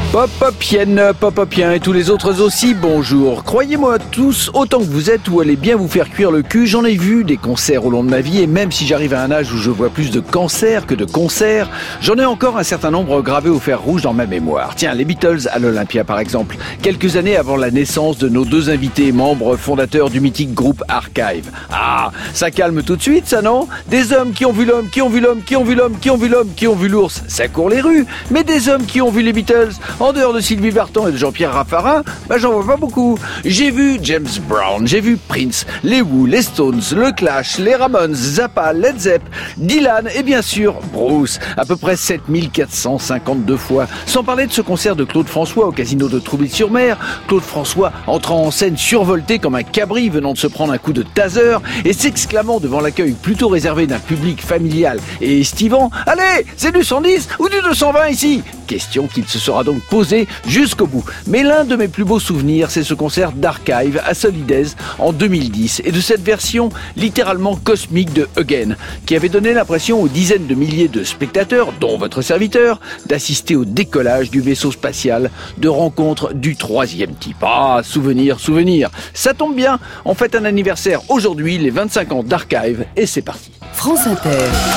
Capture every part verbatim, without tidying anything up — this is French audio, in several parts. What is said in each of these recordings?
Pop-Popienne, Pop-Popien et tous les autres aussi, bonjour. Croyez-moi tous, autant que vous êtes ou allez bien vous faire cuire le cul, j'en ai vu des concerts au long de ma vie et même si j'arrive à un âge où je vois plus de cancers que de concerts, j'en ai encore un certain nombre gravés au fer rouge dans ma mémoire. Tiens, les Beatles à l'Olympia par exemple, quelques années avant la naissance de nos deux invités, membres fondateurs du mythique groupe Archive. Ah, ça calme tout de suite ça, non? Des hommes qui ont vu l'homme, qui ont vu l'homme, qui ont vu l'homme, qui ont vu l'homme, qui ont vu l'ours, ça court les rues, mais des hommes qui ont vu les Beatles, en dehors de Sylvie Vartan et de Jean-Pierre Raffarin, bah j'en vois pas beaucoup. J'ai vu James Brown, j'ai vu Prince, les Who, les Stones, le Clash, les Ramones, Zappa, Led Zepp, Dylan et bien sûr Bruce, à peu près sept mille quatre cent cinquante-deux fois. Sans parler de ce concert de Claude François au casino de Trouville-sur-Mer, Claude François entrant en scène survolté comme un cabri venant de se prendre un coup de taser et s'exclamant devant l'accueil plutôt réservé d'un public familial et estivant « Allez, c'est du cent dix ou du deux cent vingt ici ?» Question qu'il se sera donc posée jusqu'au bout. Mais l'un de mes plus beaux souvenirs, c'est ce concert d'Archive à Solidez en deux mille dix et de cette version littéralement cosmique de Again, qui avait donné l'impression aux dizaines de milliers de spectateurs, dont votre serviteur, d'assister au décollage du vaisseau spatial de rencontre du troisième type. Ah, souvenir, souvenir. Ça tombe bien, on fête un anniversaire aujourd'hui, les vingt-cinq ans d'Archive, et c'est parti. France Inter.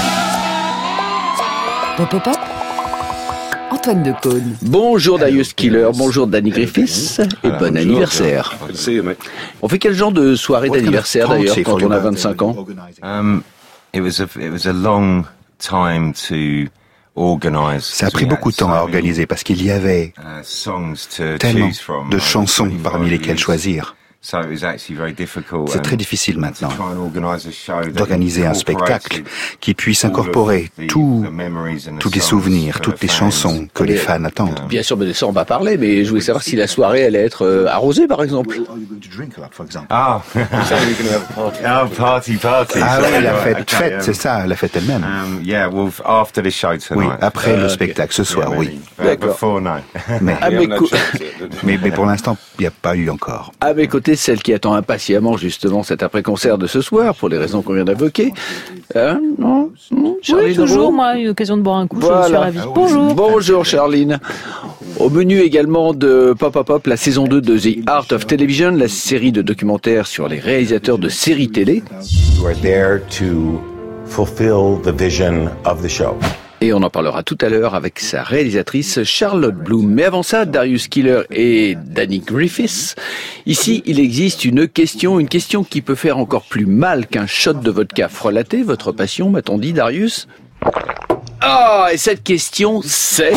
Pop, pop, pop. Antoine Decaune. Bonjour Darius Killer, bonjour Danny Griffiths et bon bonjour, anniversaire. On fait quel genre de soirée d'anniversaire d'ailleurs quand on a vingt-cinq ans? Um, it was a, it was a long time to organize. Ça a pris beaucoup de temps à organiser parce qu'il y avait tellement de chansons parmi lesquelles choisir. C'est très difficile maintenant d'organiser un spectacle qui puisse incorporer tout, tous les souvenirs, toutes les chansons que les fans attendent. Bien sûr, mais de ça on va parler, mais je voulais savoir si la soirée allait être euh, arrosée par exemple. Ah, ah party, party. Ah oui, la fête, fête, c'est ça, la fête elle-même. Um, yeah, well, after the show tonight. Oui, après le spectacle ce soir, oui. D'accord. Mais, à mes co- mais, mais pour l'instant, il n'y a pas eu encore. À mes côtés, celle qui attend impatiemment justement cet après-concert de ce soir, pour les raisons qu'on vient d'évoquer. Hein, non, non Oui, toujours, moi, une occasion de boire un coup, voilà. Je suis ravie. Bonjour. Bonjour, Charline. Au menu également de Pop Pop Pop, la saison deux de The Art of Television, la série de documentaires sur les réalisateurs de séries télé. You are there to fulfill the vision of the show. Et on en parlera tout à l'heure avec sa réalisatrice Charlotte Bloom. Mais avant ça, Darius Killer et Danny Griffiths. Ici, il existe une question, une question qui peut faire encore plus mal qu'un shot de vodka frelaté. Votre passion, m'a-t-on dit, Darius? Ah, et cette question, c'est...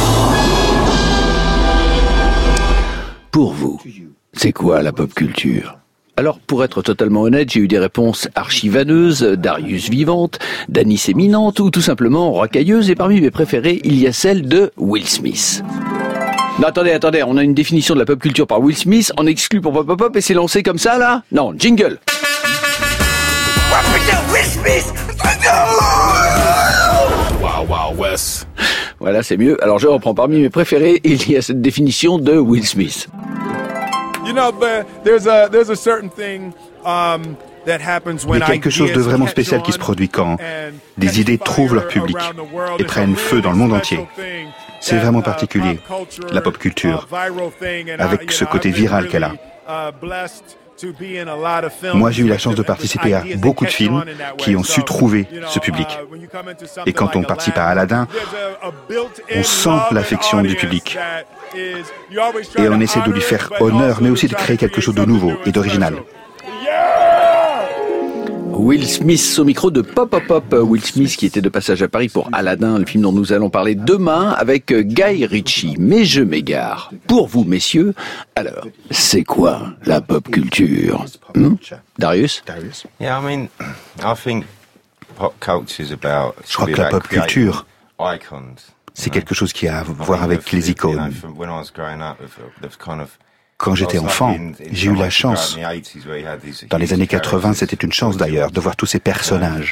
Pour vous, c'est quoi la pop culture? Alors, pour être totalement honnête, j'ai eu des réponses archivaneuses, Darius vivante, Dany éminente ou tout simplement rocailleuse. Et parmi mes préférées, il y a celle de Will Smith. Non, attendez, attendez, on a une définition de la pop culture par Will Smith, on exclut pour Pop Pop Pop et c'est lancé comme ça, là? Non, jingle. Oh putain, Will Smith! Wow, wow, Wes. Voilà, c'est mieux. Alors, je reprends parmi mes préférés, il y a cette définition de Will Smith. You know, there's a there's a certain thing um that happens when il y a quelque chose de vraiment spécial qui se produit quand des idées trouvent leur public et prennent feu dans le monde entier. C'est vraiment particulier, la pop culture, avec ce côté viral qu'elle a. Moi, j'ai eu la chance de participer à beaucoup de films qui ont su trouver ce public. Et quand on participe à Aladdin, on sent l'affection du public. Et on essaie de lui faire honneur, mais aussi de créer quelque chose de nouveau et d'original. Will Smith au micro de Pop Pop Pop. Will Smith qui était de passage à Paris pour Aladdin, le film dont nous allons parler demain avec Guy Ritchie. Mais je m'égare. Pour vous, messieurs, alors, c'est quoi la pop culture? hmm Darius? Yeah, I mean, I think pop culture is about. Je crois que la pop culture, c'est quelque chose qui a à voir avec les icônes. Quand j'étais enfant, j'ai eu la chance, dans les années quatre-vingts, c'était une chance d'ailleurs, de voir tous ces personnages.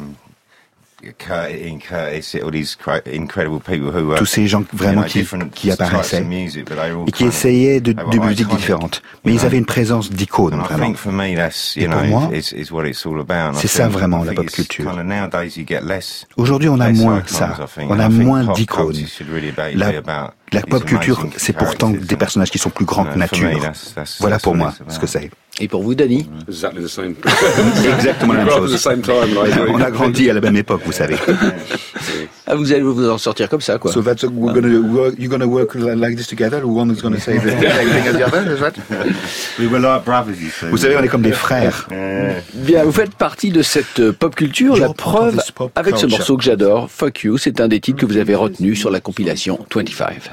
Tous ces gens vraiment qui, qui apparaissaient et qui essayaient de, de musiques différentes. Mais ils avaient une présence d'icône, vraiment. Et pour moi, c'est ça vraiment la pop culture. Aujourd'hui, on a moins ça. On a moins d'icônes. La La pop culture, c'est pourtant des personnages qui sont plus grands que nature. Voilà pour moi ce que c'est. Et pour vous, Danny? Exactement la même chose. On a grandi à la même époque, vous savez. Ah, vous allez vous en sortir comme ça, quoi. So that's we're gonna work. You're gonna work like this together. One is gonna say the same thing as the other. Is that? We were like brothers, you see. Vous savez, on est comme des frères. Bien, vous faites partie de cette pop culture. La preuve avec ce morceau que j'adore, Fuck You. C'est un des titres que vous avez retenu sur la compilation vingt-cinq.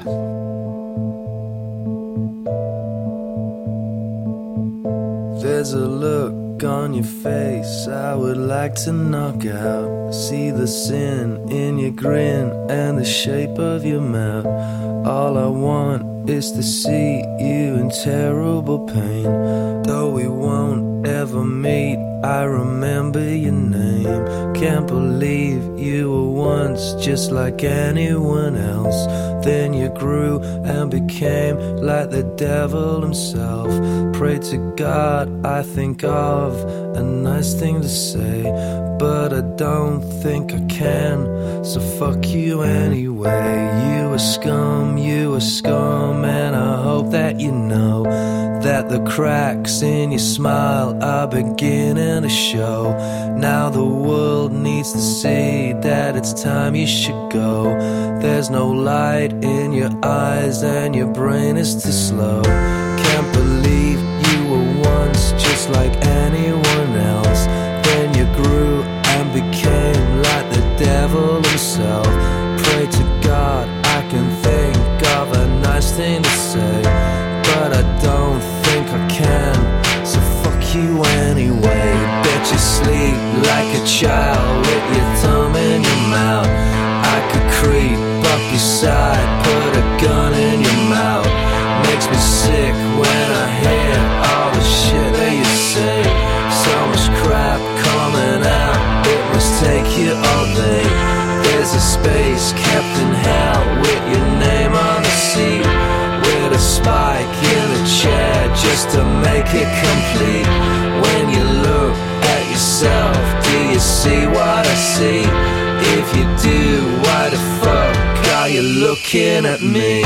There's a look on your face I would like to knock out. See the sin in your grin and the shape of your mouth. All I want is to see you in terrible pain. Though we won't ever meet, I remember your name. Can't believe you were once just like anyone else. Then you grew and became like the devil himself. Pray to God, I think of a nice thing to say, but I don't think I can, so fuck you anyway. You a scum, you a scum, and I hope that you know that the cracks in your smile are beginning to show. Now the world needs to see that it's time you should go. There's no light in your eyes and your brain is too slow. Can't believe you were once just like anyone else. Then you grew and became like the devil himself. Pray to God I can think of a nice thing to say, but I don't think I can, so fuck you anyway. Bet you sleep like a child with your thumb in your mouth. I could creep up your side, put a gun in your mouth. Makes me sick when I hear all the shit that you say. So much crap coming out, it must take you all day. There's a space kept in hell with your name on the seat, with a spike in the chair just to make it complete. When you look at yourself, do you see what I see? If you do, why the fuck are you looking at me?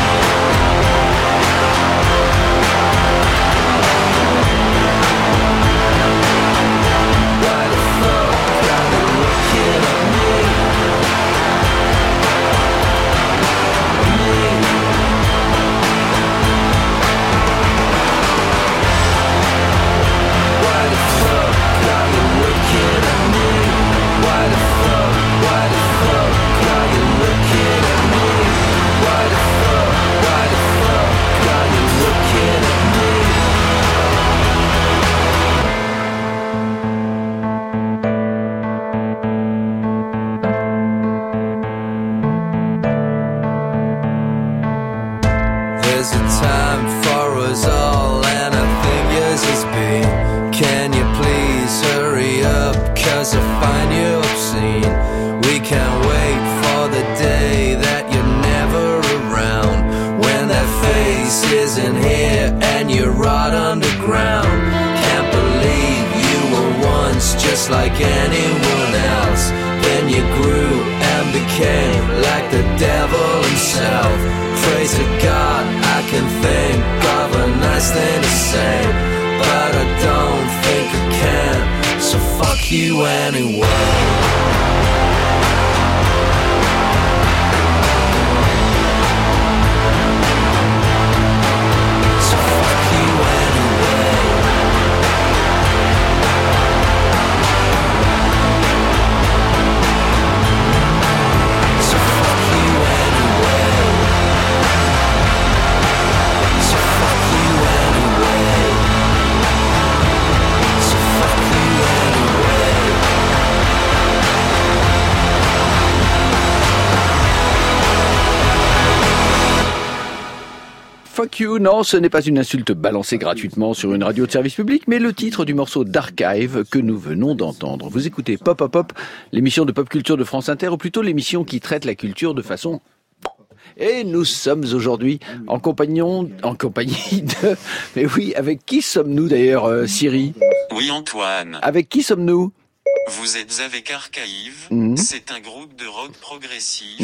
Why the fuck are you looking at me? Me. Why the fuck are you looking at me? Why the fuck, why the fuck are you looking at me? Why the fuck, why the fuck are you looking at me? There's a time for us all and I think yours has been. Can you please hurry up, cause I find you obscene. We can't wait for the day that you're never around, when that face isn't here and you're right underground. Can't believe you were once just like anyone else. Then you grew and became like the devil himself. Pray to God I can think of a nice thing to say, but I don't think I can, so fuck you anyway. Fuck you, non, ce n'est pas une insulte balancée gratuitement sur une radio de service public, mais le titre du morceau d'Archive que nous venons d'entendre. Vous écoutez Pop Pop Pop, l'émission de pop culture de France Inter, ou plutôt l'émission qui traite la culture de façon... Et nous sommes aujourd'hui en compagnon, en compagnie de... Mais oui, avec qui sommes-nous d'ailleurs, euh, Siri? Oui, Antoine. Avec qui sommes-nous? Vous êtes avec Archive, mmh. C'est un groupe de rock progressif, mmh.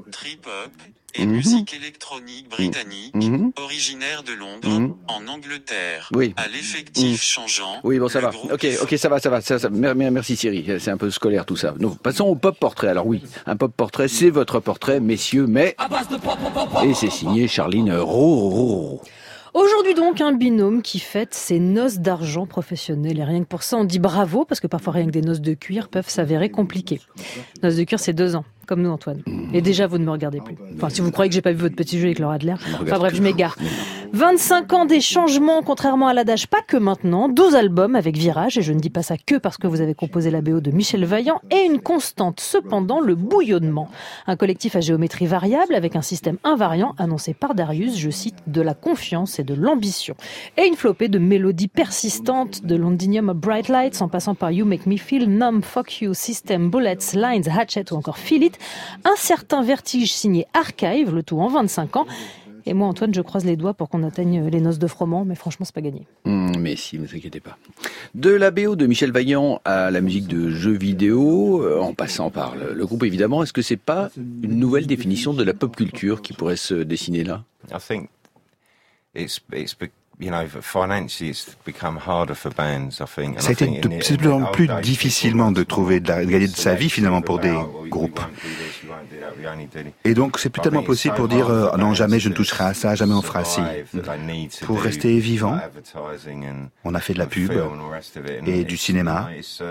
trip-hop et mmh. musique électronique britannique, mmh. originaire de Londres, mmh. en Angleterre, oui. à l'effectif mmh. changeant. Oui, bon, ça va. Ok, ok, ça va, ça va. Ça, ça, merci Thierry, c'est un peu scolaire tout ça. Donc, passons au pop portrait. Alors oui, un pop portrait, c'est votre portrait, messieurs, mais... Et c'est signé Charline Roux. Aujourd'hui donc, un binôme qui fête ses noces d'argent professionnelles. Et rien que pour ça, on dit bravo, parce que parfois rien que des noces de cuir peuvent s'avérer compliquées. Noces de cuir, c'est deux ans, comme nous Antoine. Et déjà, vous ne me regardez plus. Enfin, si vous croyez que j'ai pas vu votre petit jeu avec Laura Adler. Enfin bref, je m'égare. vingt-cinq ans des changements, contrairement à l'adage, pas que maintenant. douze albums avec Virage, et je ne dis pas ça que parce que vous avez composé la B O de Michel Vaillant, et une constante, cependant, le bouillonnement. Un collectif à géométrie variable, avec un système invariant, annoncé par Darius, je cite, de la confiance et de l'ambition. Et une flopée de mélodies persistantes, de Londinium à Bright Lights, en passant par You Make Me Feel, Numb, Fuck You, System, Bullets, Lines, Hatchet ou encore Feel It. Un certain vertige signé Archive, le tout en vingt-cinq ans. Et moi, Antoine, je croise les doigts pour qu'on atteigne les noces de froment, mais franchement, c'est pas gagné. Mmh, mais si, ne vous inquiétez pas. De la B O de Michel Vaillant à la musique de jeux vidéo, euh, en passant par le, le groupe évidemment, est-ce que c'est pas une nouvelle définition de la pop culture qui pourrait se dessiner là? I think it's it's you know financially it's become harder for bands. I think. Ça a été de plus en plus difficilement de trouver de, la, de gagner de sa vie finalement pour des groupes. Et donc c'est plus tellement possible pour dire euh, non, jamais je ne toucherai à ça, jamais on fera ci. Pour rester vivant, on a fait de la pub et du cinéma.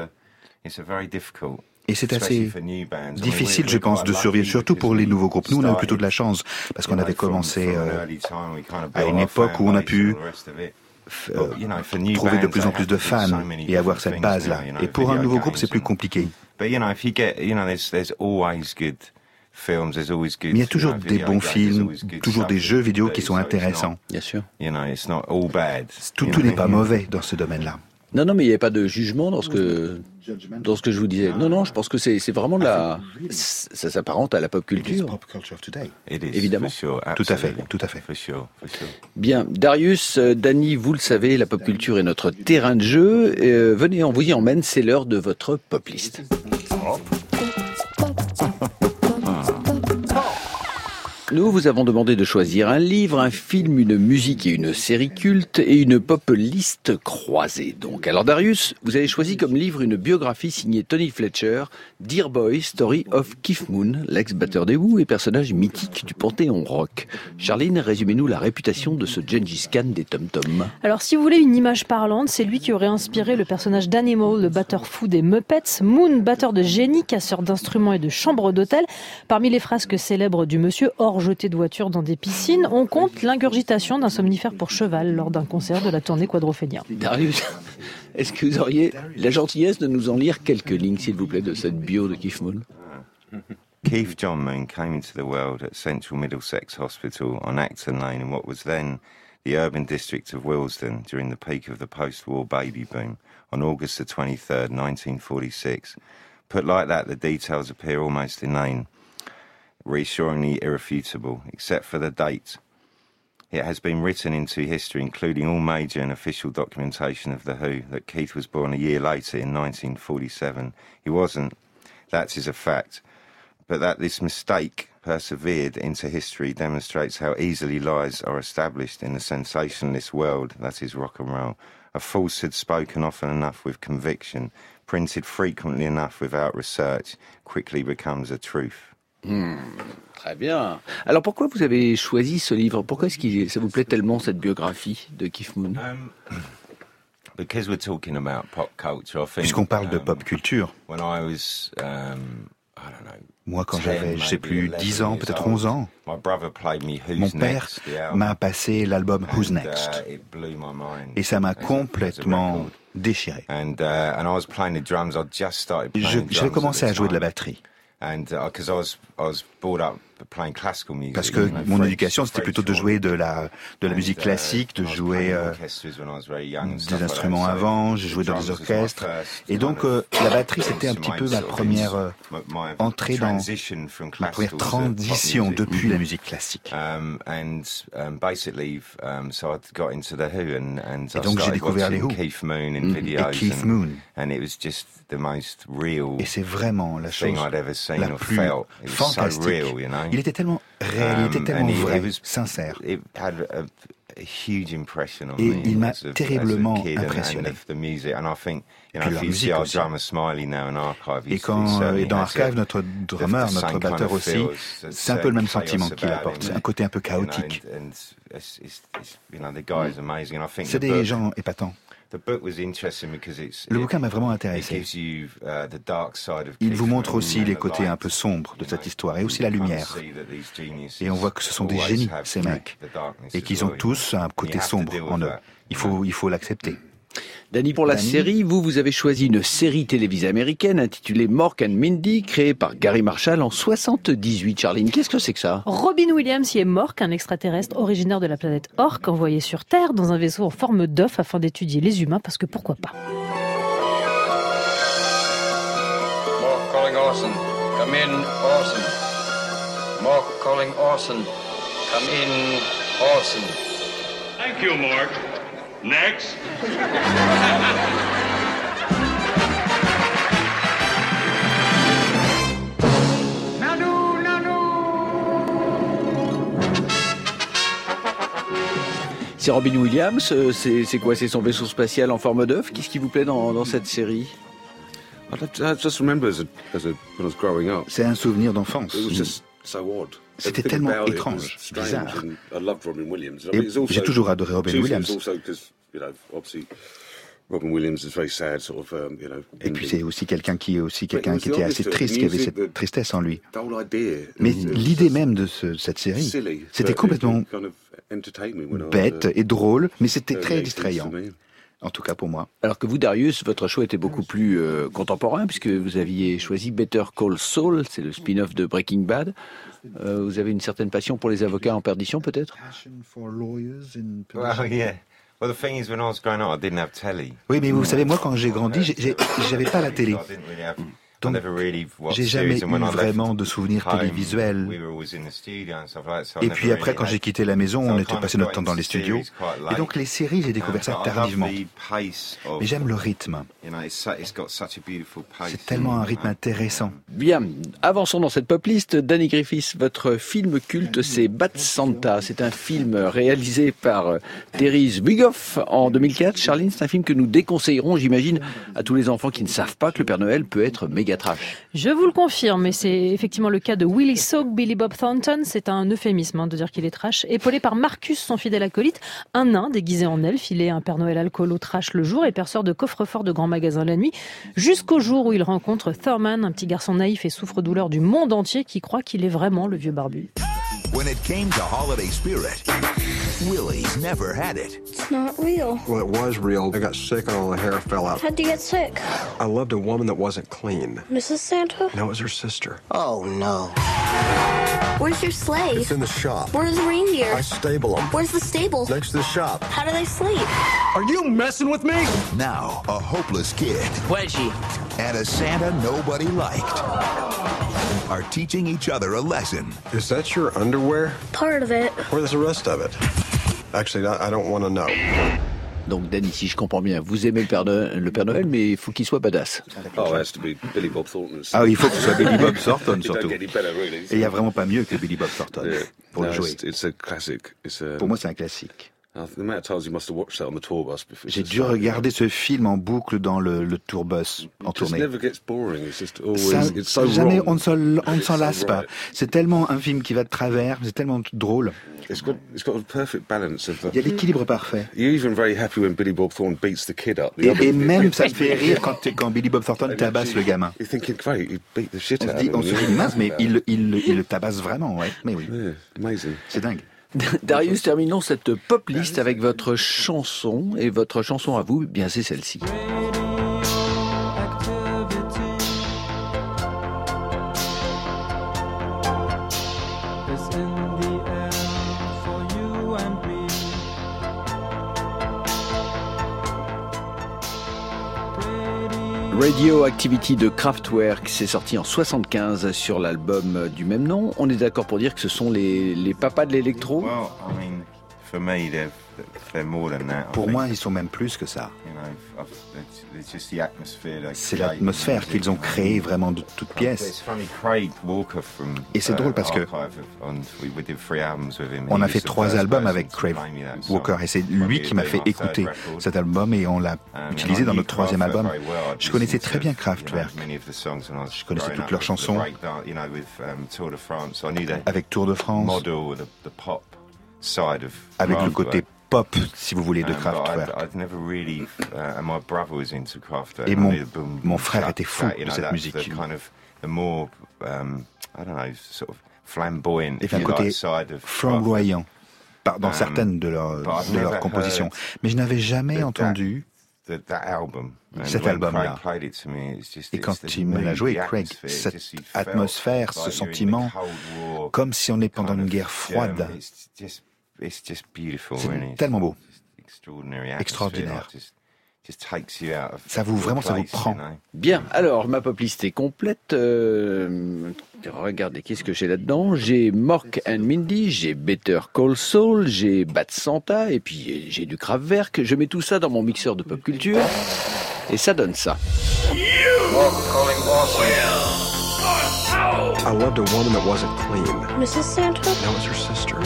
Et c'est assez difficile, je pense, de survivre, surtout pour les nouveaux groupes. Nous, on a eu plutôt de la chance, parce qu'on avait commencé euh, à une époque où on a pu euh, trouver de plus en plus de fans et avoir cette base-là. Et pour un nouveau groupe, c'est plus compliqué. Mais il y a toujours des bons films, toujours des jeux vidéo qui sont intéressants. Bien sûr. Tout, tout n'est pas mauvais dans ce domaine-là. Non, non, mais il n'y avait pas de jugement dans ce que, dans ce que je vous disais. Non, non, je pense que c'est, c'est vraiment de la, ça s'apparente à la pop culture. Évidemment. Tout à fait, tout à fait. Bien, Darius, Dany, vous le savez, la pop culture est notre terrain de jeu. Euh, venez, on vous y emmène, c'est l'heure de votre pop list. Nous vous avons demandé de choisir un livre, un film, une musique et une série culte et une pop list croisée. Donc, alors Darius, vous avez choisi comme livre une biographie signée Tony Fletcher, Dear Boy, Story of Keith Moon, l'ex-batteur des Who et personnage mythique du panthéon rock. Charline, résumez-nous la réputation de ce Gengis Khan des Tom Tom. Alors, si vous voulez une image parlante, c'est lui qui aurait inspiré le personnage d'Animal, le batteur fou des Muppets, Moon, batteur de génie, casseur d'instruments et de chambres d'hôtel. Parmi les frasques célèbres du monsieur, hors jeté de voitures dans des piscines, on compte l'ingurgitation d'un somnifère pour cheval lors d'un concert de la tournée Quadrophenia. Darius, est-ce que vous auriez la gentillesse de nous en lire quelques lignes, s'il vous plaît, de cette bio de Keith Moon? Keith John Moon came into the world at Central Middlesex Hospital on Acton Lane in what was then the urban district of Willesden during the peak of the post-war baby boom on August the twenty-third, nineteen forty-six. Put like that, the details appear almost inane. Reassuringly irrefutable, except for the date. It has been written into history, including all major and official documentation of The Who, that Keith was born a year later in nineteen forty-seven. He wasn't, that is a fact. But that this mistake persevered into history demonstrates how easily lies are established in the sensationalist world that is rock and roll. A falsehood spoken often enough with conviction, printed frequently enough without research, quickly becomes a truth. Hmm, très bien. Alors pourquoi vous avez choisi ce livre? Pourquoi est-ce que ça vous plaît tellement cette biographie de Keith Moon? Um, because we're talking about pop culture, I think, Puisqu'on parle de pop culture. When I was, um, I don't know, moi, quand j'avais, je sais plus, dix ans, peut-être onze ans, mon père m'a passé l'album Who's Next. Et ça m'a complètement déchiré. J'avais commencé à jouer de la batterie. Parce que mon éducation, c'était plutôt de jouer de la, de la musique classique, de jouer euh, des instruments avant, j'ai joué dans des orchestres. Et donc, euh, la batterie, c'était un petit peu ma première euh, entrée dans, ma première transition depuis la musique classique. Et donc, j'ai découvert les Who et Keith Moon. Et c'est vraiment la chose la plus fantastique. Il était tellement réel, il était tellement vrai, sincère. Et il m'a terriblement impressionné. Puis la musique aussi. Et quand et dans Archive, notre drummer, notre batteur aussi, c'est un peu le même sentiment qu'il apporte. C'est un côté un peu chaotique. C'est des gens épatants. Le bouquin m'a vraiment intéressé. Il vous montre aussi les côtés un peu sombres de cette histoire et aussi la lumière. Et on voit que ce sont des génies, ces mecs, et qu'ils ont tous un côté sombre en eux. Il faut, il faut l'accepter. Danny, pour la Danny. série, vous, vous avez choisi une série télévisée américaine intitulée Mork and Mindy, créée par Gary Marshall en soixante-dix-huit. Charline, qu'est-ce que c'est que ça? Robin Williams y est Mork, un extraterrestre originaire de la planète Orc, envoyé sur Terre dans un vaisseau en forme d'œuf afin d'étudier les humains, parce que pourquoi pas. Mork calling Orson. Come in, Orson. Mork calling Orson. Come in, Orson. Thank you, Mork. Next. C'est Robin Williams, c'est, c'est quoi? C'est son vaisseau spatial en forme d'œuf? Qu'est-ce qui vous plaît dans, dans cette série? C'est un souvenir d'enfance. C'était tellement étrange, bizarre. Et j'ai toujours adoré Robin Williams. Et puis c'est aussi quelqu'un qui, aussi quelqu'un qui était assez triste, qui avait cette tristesse en lui. Mais l'idée même de ce, cette série, c'était complètement bête et drôle, mais c'était très distrayant. En tout cas pour moi. Alors que vous, Darius, votre choix était beaucoup plus euh, contemporain, puisque vous aviez choisi Better Call Saul, c'est le spin-off de Breaking Bad. Euh, vous avez une certaine passion pour les avocats en perdition, peut-être? Oui, mais vous savez, moi, quand j'ai grandi, j'ai, j'ai, j'avais pas la télé. Donc, j'ai jamais eu vraiment de souvenirs télévisuels. Et puis après, quand j'ai quitté la maison, on était passé notre temps dans les studios. Et donc les séries, j'ai découvert ça tardivement. Mais j'aime le rythme. C'est tellement un rythme intéressant. Bien, avançons dans cette pop list. Danny Griffiths, votre film culte, c'est Bad Santa. C'est un film réalisé par Terry Zwigoff en deux mille quatre. Charline, c'est un film que nous déconseillerons, j'imagine, à tous les enfants qui ne savent pas que le Père Noël peut être méga trash. Je vous le confirme, et c'est effectivement le cas de Willie Soak, Billy Bob Thornton. C'est un euphémisme hein, de dire qu'il est trash. Épaulé par Marcus, son fidèle acolyte, un nain déguisé en elfe. Il est un Père Noël alcoolo trash le jour et perceur de coffre-fort de grands magasins la nuit, jusqu'au jour où il rencontre Thurman, un petit garçon naïf et souffre-douleur du monde entier qui croit qu'il est vraiment le vieux barbu. When it came to holiday spirit, Willie's never had it. It's not real. Well, it was real. I got sick and all the hair fell out. How'd you get sick? I loved a woman that wasn't clean. Missus Santa? No, it was her sister. Oh, no. Where's your sleigh? It's in the shop. Where's the reindeer? I stable them. Where's the stable? Next to the shop. How do they sleep? Are you messing with me? Now, a hopeless kid. Wedgie. And a Santa nobody liked are teaching each other a lesson. Is that your underwear? Part of it. Where's the rest of it? Actually, I don't want to know. Donc Danny, si je comprends bien, vous aimez le Père Noël, le Père Noël mais il faut qu'il soit badass. Oh, it has to be Billy Bob Thornton. Ah oui, il faut que ce soit Billy Bob Thornton surtout. Et il n'y a vraiment pas mieux que Billy Bob Thornton yeah. pour no, le jouer. It's, it's a classic. It's a... Pour moi, c'est un classique. J'ai dû so regarder ce film en boucle dans le, le tourbus en tournée. Ça, jamais on ne, se, on ne s'en lasse pas. C'est tellement un film qui va de travers, c'est tellement drôle. It's got, it's got a perfect balance of the... Il y a l'équilibre parfait. You're even very happy when Billy Bob Thornton beats the kid up. Et, et même ça me fait rire quand, quand Billy Bob Thornton tabasse le gamin. You're thinking, great, he beat the shit on out se dit, of him. On se dit mince, mais il, il, il le tabasse vraiment, ouais. Mais oui. Yeah, amazing. C'est dingue. Darius, terminons cette pop list avec votre chanson. Et votre chanson à vous, eh bien c'est celle-ci. Radioactivity de Kraftwerk, c'est sorti en soixante-quinze sur l'album du même nom. On est d'accord pour dire que ce sont les, les papas de l'électro? Pour moi, ils sont même plus que ça. C'est l'atmosphère qu'ils ont créée vraiment de toutes pièces. Et c'est drôle parce que on a fait trois albums avec Craig Walker et c'est lui qui m'a fait écouter cet album et on l'a utilisé dans notre troisième album. Je connaissais très bien Kraftwerk. Je connaissais toutes leurs chansons avec Tour de France, avec le côté pop, si vous voulez, de Kraftwerk. Et mon, mon frère était fou de cette musique. Et un côté flamboyant dans certaines de leurs, de leurs compositions. Mais je n'avais jamais entendu cet album-là. Et quand il me l'a joué, Craig, cette atmosphère, ce sentiment, comme si on est pendant une guerre froide, c'est tellement beau, extraordinaire. Ça vous, vraiment, ça vous prend. Bien, alors, ma pop list est complète. Euh, regardez, qu'est-ce que j'ai là-dedans? J'ai Mork and Mindy, j'ai Better Call Saul, j'ai Bad Santa, et puis j'ai du Kraftwerk. Je mets tout ça dans mon mixeur de pop culture, et ça donne ça. I loved a woman that wasn't clean. Missus Santa? No, it's her sister.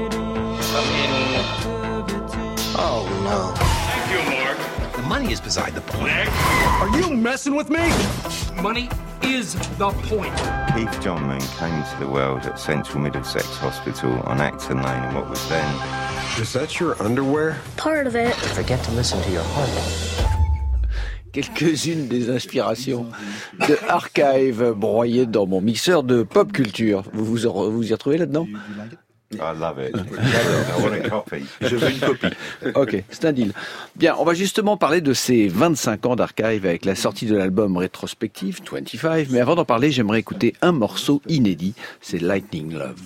Oh, no. Thank you, Mark. The money is beside the point. Next. Are you messing with me? Money is the point. Keith Johnman came to the world at Central Middlesex Hospital on Acton Lane in what was then... Is that your underwear? Part of it. Forget to listen to your heart. Quelques-unes des inspirations de Archive broyées dans mon mixeur de pop culture. Vous vous, vous y retrouvez là-dedans? I love it. I want a copy. Je veux une copie. Ok, c'est un deal. Bien, on va justement parler de ces vingt-cinq ans d'Archive avec la sortie de l'album rétrospectif vingt-cinq. Mais avant d'en parler, j'aimerais écouter un morceau inédit. C'est Lightning Love.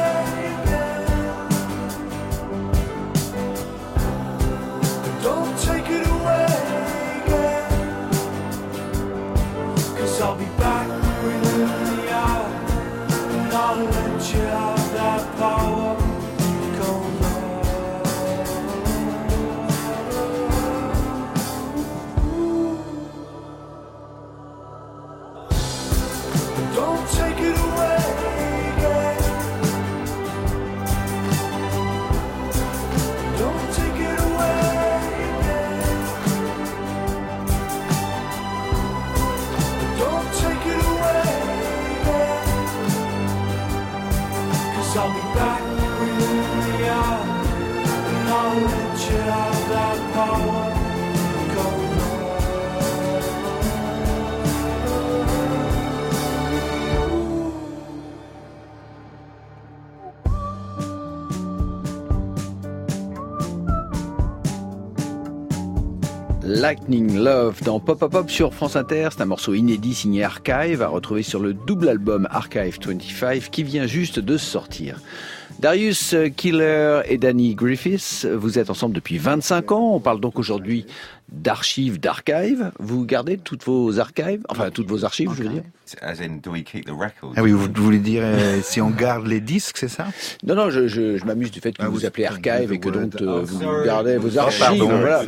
Don't Cause I'll be back within the hour. Knowledge you have that power. Go Lightning Love dans Pop Pop Pop sur France Inter. C'est un morceau inédit signé Archive à retrouver sur le double album Archive vingt-cinq qui vient juste de sortir. Darius Killer et Danny Griffiths, vous êtes ensemble depuis vingt-cinq ans. On parle donc aujourd'hui d'archives, d'archives. Vous gardez toutes vos archives, enfin toutes vos archives, je veux dire. As in, do we keep the records? Ah oui, vous voulez dire euh, si on garde les disques, c'est ça? Non, non, je, je, je m'amuse du fait que ah, vous vous appelez archive et que donc euh, vous sorry. gardez vos archives. Oh, pardon, voilà.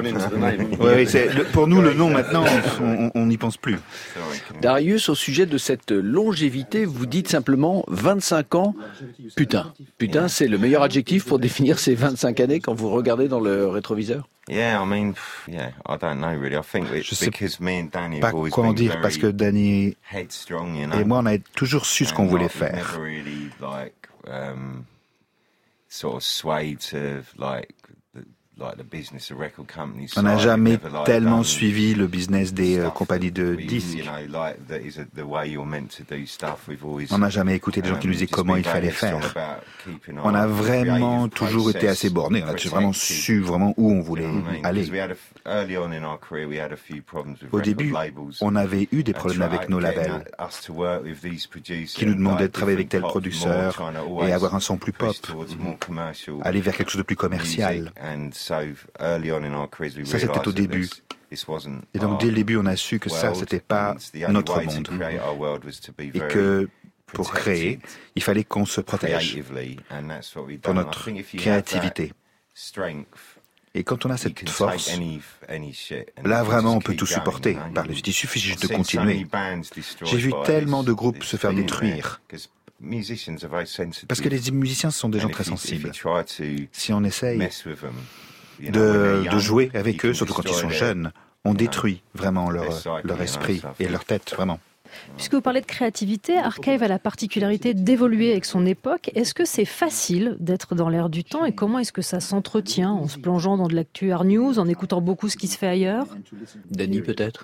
Oui, oui, c'est, le, pour nous, le nom maintenant, on n'y pense plus. Darius, au sujet de cette longévité, vous dites simplement vingt-cinq ans. Putain, putain, c'est le meilleur adjectif pour définir ces vingt-cinq années quand vous regardez dans le rétroviseur. Yeah, I mean, yeah, I don't know really. I think it's Je sais because me and Danny pas have always quoi en been dire very parce que Danny headstrong, you know. et moi on a toujours su ce qu'on And, voulait like, we've faire. never really like um, sort of swayed to like the, like the business of record companies. On n'a jamais never, like, tellement done suivi le business des euh, compagnies de we- disques. You know, like that is the way you're meant to do stuff. We've always. On n'a jamais écouté des gens qui nous disaient just comment been il fallait very strong faire. about keeping On a our vraiment creative toujours été process assez bornés. On a vraiment protected. su vraiment où on voulait You know what I mean? aller. 'Cause we had a f- early on in our career, we had a few problems with Au record début, labels. on avait eu des And problèmes try- avec nos getting labels us to work with these producers qui nous demandaient de like travailler avec tel different pop, more producteur trying to et always avoir un son plus pop, push towards more commercial aller vers quelque chose de plus commercial. music. And so early on in our careers, we Ça, c'était realised au that début. this- this wasn't Et donc our dès le début, on a su que ça, world, c'était pas and the only notre way to monde. create our world was to be Et very que pour créer, protected il fallait qu'on se protège creatively, and that's what we've pour done. I notre think if you have créativité. that strength, Et quand on a you cette can take force, any- any shit and là you can vraiment just on peut keep tout going, supporter you know. par le suite. Il suffit juste de I've seen so many continuer. bands destroyed J'ai vu by tellement this- de groupes this se faire feeling détruire. there, 'cause musicians are very sensitive. Parce que les musiciens sont des gens And très if you- if you sensibles. try to Si on essaye mess with them, you know, when de, they're de young, jouer you avec eux, can surtout quand ils destroy sont their- jeunes, on détruit vraiment leur, their psyche, leur you know, esprit stuff. et leur tête, vraiment. Puisque vous parlez de créativité, Archive a la particularité d'évoluer avec son époque. Est-ce que c'est facile d'être dans l'air du temps et comment est-ce que ça s'entretient en se plongeant dans de l'actu Art News, en écoutant beaucoup ce qui se fait ailleurs? Danny peut-être.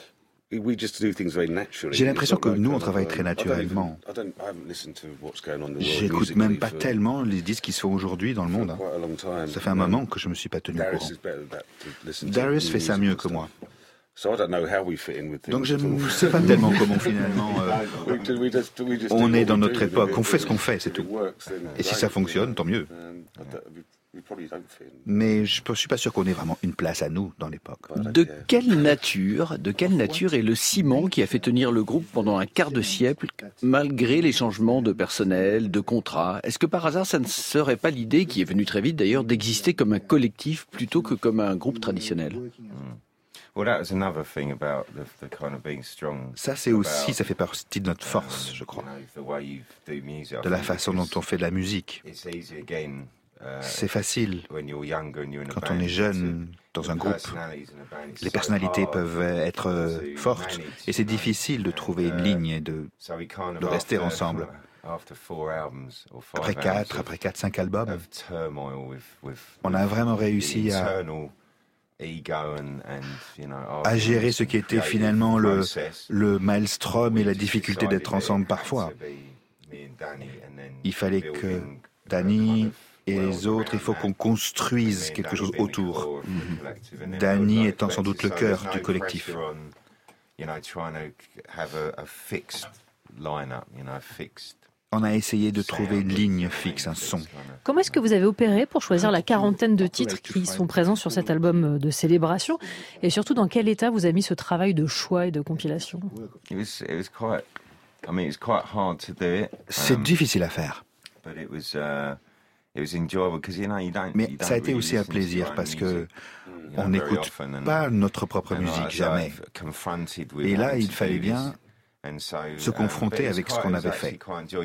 J'ai l'impression que nous, on travaille très naturellement. J'écoute même pas tellement les disques qui se font aujourd'hui dans le monde. hein. Ça fait un moment que je me suis pas tenu au courant. Darius fait ça mieux que moi. Donc je ne sais pas tellement comment finalement euh, on est dans notre époque. On fait ce qu'on fait, c'est tout. Et si ça fonctionne, tant mieux. Mais je ne suis pas sûr qu'on ait vraiment une place à nous dans l'époque. De quelle nature, de quelle nature est le ciment qui a fait tenir le groupe pendant un quart de siècle, malgré les changements de personnel, de contrats? Est-ce que par hasard, ça ne serait pas l'idée, qui est venue très vite d'ailleurs, d'exister comme un collectif plutôt que comme un groupe traditionnel? Ça, c'est aussi, ça fait partie de notre force, je crois, de la façon dont on fait de la musique. C'est facile quand on est jeune dans un groupe. Les personnalités peuvent être fortes et c'est difficile de trouver une ligne et de, de rester ensemble. Après quatre, après quatre, cinq albums, on a vraiment réussi à, à gérer ce qui était finalement le, le maelstrom et la difficulté d'être ensemble parfois. Il fallait que Danny et les autres, il faut qu'on construise quelque chose autour. Mm-hmm. Danny étant sans doute le cœur du collectif. On a essayé de trouver une ligne fixe, un son. Comment est-ce que vous avez opéré pour choisir la quarantaine de titres qui sont présents sur cet album de célébration? Et surtout, dans quel état vous a mis ce travail de choix et de compilation? C'est difficile à faire. Mais ça a été aussi un plaisir parce que on n'écoute pas notre propre musique jamais. Et là, il fallait bien se confronter avec ce qu'on avait fait.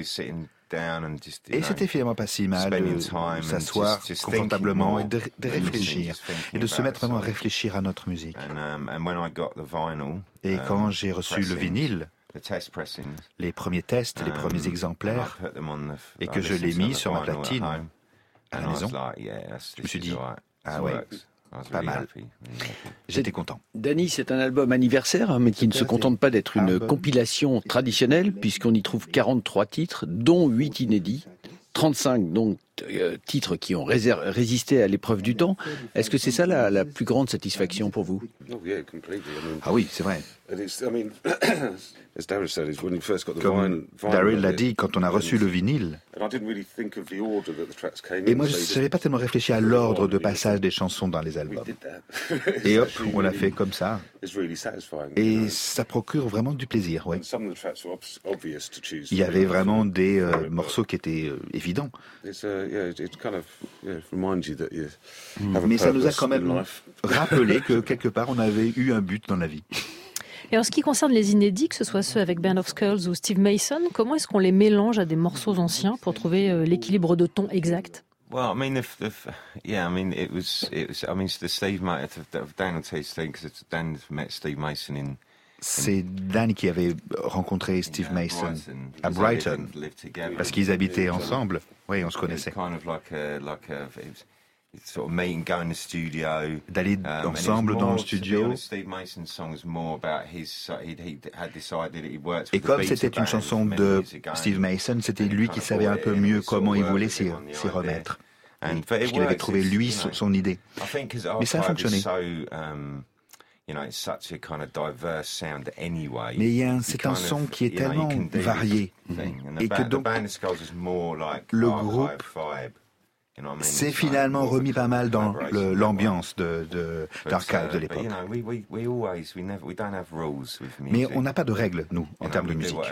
Et c'était finalement pas si mal de s'asseoir confortablement et de, de réfléchir, et de se mettre vraiment à réfléchir à notre musique. Et quand j'ai reçu le vinyle, les premiers tests, les premiers exemplaires, et que je l'ai mis sur ma platine à la maison, je me suis dit, ah ouais, pas mal. J'étais content. Danny, c'est un album anniversaire, mais qui ne se contente pas d'être une compilation traditionnelle, puisqu'on y trouve quarante-trois titres, dont huit inédits, trente-cinq donc euh, titres qui ont réser- résisté à l'épreuve du temps. Est-ce que c'est ça la, la plus grande satisfaction pour vous? Ah oui, c'est vrai. Comme Daryl l'a dit, quand on a reçu le vinyle, et moi je n'avais pas tellement réfléchi à l'ordre de passage des chansons dans les albums. Et hop, on l'a fait comme ça. Et ça procure vraiment du plaisir, ouais. Il y avait vraiment des euh, morceaux qui étaient euh, évidents. Mais ça nous a quand même rappelé que quelque part on avait eu un but dans la vie. Et en ce qui concerne les inédits, que ce soit ceux avec Band of Skulls ou Steve Mason, comment est-ce qu'on les mélange à des morceaux anciens pour trouver euh, l'équilibre de ton exact? Well, I mean, if, if yeah, I mean, it was, it was. I mean, the Steve Mason, Dan will tell you Steve, because Dan met Steve Mason in. C'est Dan qui avait rencontré Steve Mason à Brighton, parce qu'ils habitaient ensemble. Oui, on se connaissait. D'aller ensemble dans le studio. Et comme c'était une chanson de Steve Mason, c'était lui qui savait un peu mieux comment il voulait s'y, s'y remettre. Parce qu'il avait trouvé lui son, son idée. Mais ça a fonctionné. Mais il y a un, c'est un son qui est tellement varié. Et que donc, le groupe s'est finalement remis pas mal dans le, l'ambiance de, de d'Archive de l'époque. Mais on n'a pas de règles, nous, en termes de musique.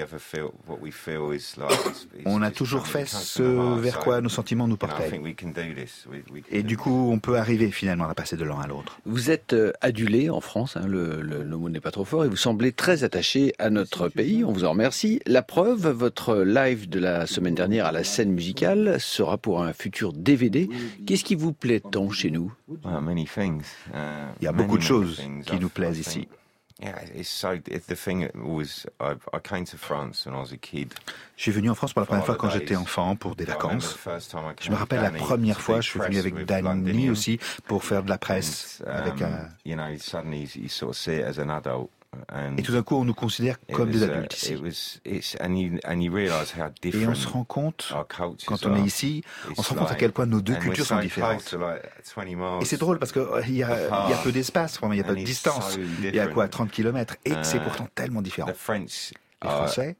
On a toujours fait ce vers quoi nos sentiments nous portaient. Et du coup, on peut arriver finalement à passer de l'un à l'autre. Vous êtes adulé en France, hein, le, le, le mot n'est pas trop fort, et vous semblez très attaché à notre pays, on vous en remercie. La preuve, votre live de la semaine dernière à la Scène Musicale sera pour un futur D V D. Qu'est-ce qui vous plaît tant chez nous? Il y a beaucoup de choses qui nous plaisent ici. Je suis venu en France pour la première fois quand j'étais enfant pour des vacances. Je me rappelle la première fois, je suis venu avec Danny aussi pour faire de la presse avec un... Et tout d'un coup, on nous considère comme des adultes ici. Et on se rend compte, quand on est ici, on se rend compte à quel point nos deux cultures sont différentes. Et c'est drôle parce qu'il y a, y a peu d'espace, il n'y a pas de distance. Il y a quoi, trente kilomètres. Et c'est pourtant tellement différent. Les Français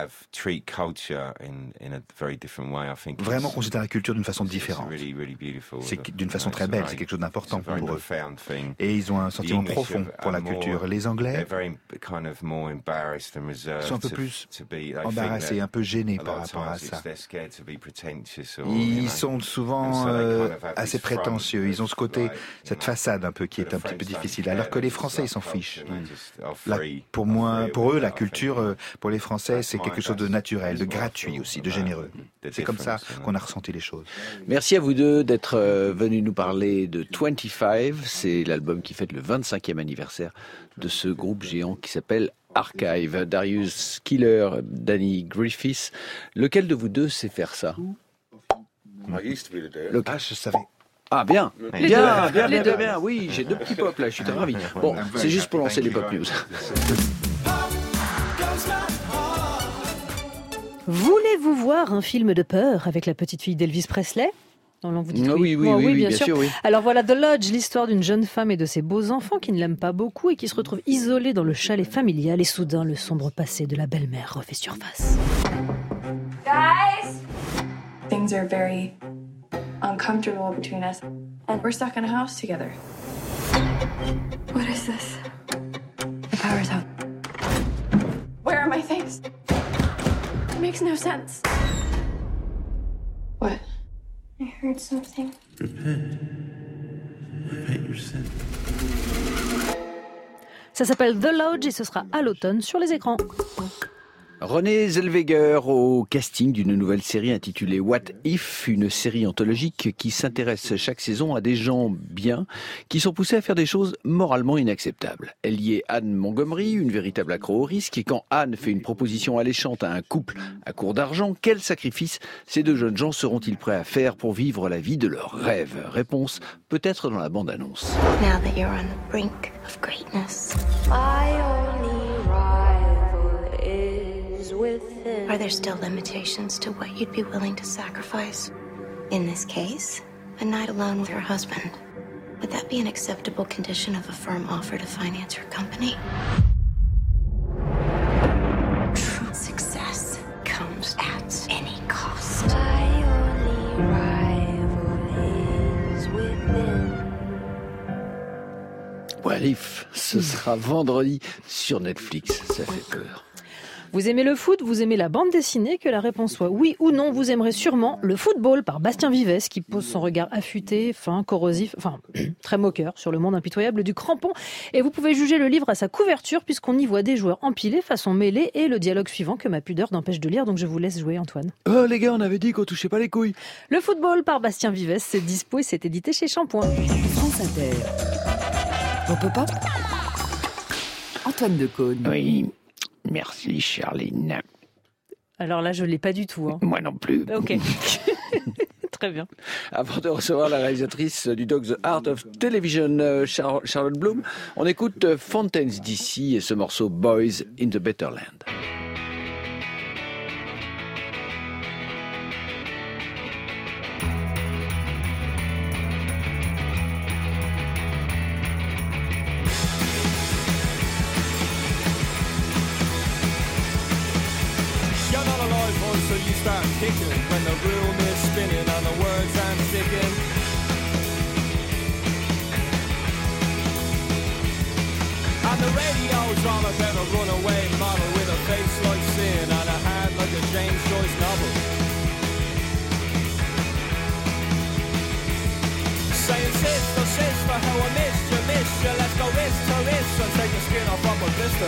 vraiment considèrent la culture d'une façon différente. C'est d'une façon très belle, c'est quelque chose d'important pour eux. Et ils ont un sentiment profond pour la culture. Les Anglais sont un peu plus embarrassés, un peu gênés par rapport à ça. Ils sont souvent euh, assez prétentieux. Ils ont ce côté, cette façade un peu qui est un petit peu difficile. Alors que les Français, ils s'en fichent. La, pour moi, pour eux, la culture, pour les Français, c'est quelque chose de naturel, de gratuit aussi, de généreux. C'est comme ça qu'on a ressenti les choses. Merci à vous deux d'être euh, venus nous parler de vingt-cinq. C'est l'album qui fête le vingt-cinquième anniversaire de ce groupe géant qui s'appelle Archive. Darius Keeler, Danny Griffiths. Lequel de vous deux sait faire ça? Le... Ah, je savais. Ah bien, bien, bien, bien, bien, bien, bien, oui, j'ai deux petits pop là, je suis très ravi. Bon, c'est juste pour lancer les pop news. Voulez-vous voir un film de peur avec la petite fille d'Elvis Presley? Non, vous dites oui. Oui, oui, oh, oui, oui, bien, bien sûr. sûr oui. Alors voilà The Lodge, l'histoire d'une jeune femme et de ses beaux enfants qui ne l'aiment pas beaucoup et qui se retrouvent isolés dans le chalet familial. Et soudain, le sombre passé de la belle-mère refait surface. Guys! Things are very uncomfortable between us. And we're stuck in a house together. What is this? The power's out. Where are my things? It makes no sense. What? I heard something. Repent. Repent your sin. Ça s'appelle The Lodge et ce sera à l'automne sur les écrans. Renée Zellweger au casting d'une nouvelle série intitulée What If, une série anthologique qui s'intéresse chaque saison à des gens bien qui sont poussés à faire des choses moralement inacceptables. Elle y est Anne Montgomery, une véritable accro au risque, et quand Anne fait une proposition alléchante à un couple à court d'argent, quel sacrifice ces deux jeunes gens seront-ils prêts à faire pour vivre la vie de leurs rêves? Réponse peut-être dans la bande-annonce. Now that you're on the brink of greatness, my only rival is within. Are there still limitations to what you'd be willing to sacrifice? In this case, a night alone with her husband. Would that be an acceptable condition of a firm offer to finance her company? True success comes at any cost. My only rival is within. What If, ce sera vendredi sur Netflix, ça fait peur. Vous aimez le foot, vous aimez la bande dessinée, que la réponse soit oui ou non, vous aimerez sûrement Le Football par Bastien Vives, qui pose son regard affûté, fin, corrosif, enfin très moqueur sur le monde impitoyable du crampon. Et vous pouvez juger le livre à sa couverture, puisqu'on y voit des joueurs empilés, façon mêlée, et le dialogue suivant que ma pudeur n'empêche de lire, donc je vous laisse jouer, Antoine. Oh les gars, on avait dit qu'on touchait pas les couilles. Le Football par Bastien Vives, c'est dispo et c'est édité chez Shampoing. France Inter. Pop pop pop. Antoine Decaune. Oui. Merci, Charline. Alors là, je l'ai pas du tout. Hein. Moi non plus. Ok. Très bien. Avant de recevoir la réalisatrice du doc The Art of Television, Char- Charlotte Bloom, on écoute Fountains D C et ce morceau Boys in the Better Land. So you start kicking when the room is spinning on the words I'm sticking. On the radio's on about a runaway model with a face like sin and a heart like a James Joyce novel. Saying sister, sister, how I missed you, missed you. Let's go wrist to wrist and take the skin off of a blister.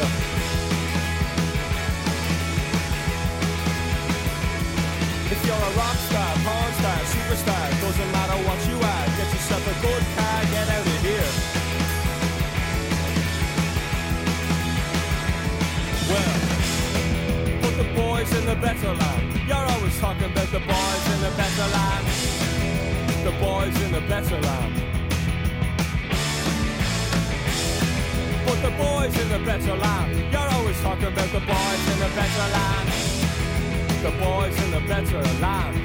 If you're a rock star, porn star, superstar, doesn't matter what you are, get yourself a good car, get out of here. Well, put the boys in the better land. You're always talking about the boys in the better land. The boys in the better land. Put the boys in the better land. You're always talking about the boys in the better land. The boys in the better land.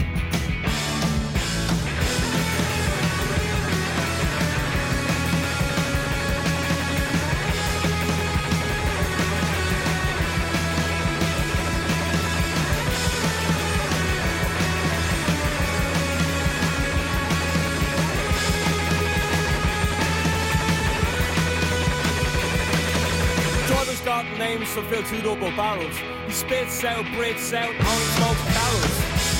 Driver's got names to fill two double barrels. He spits out, breathes out, only smokes barrels.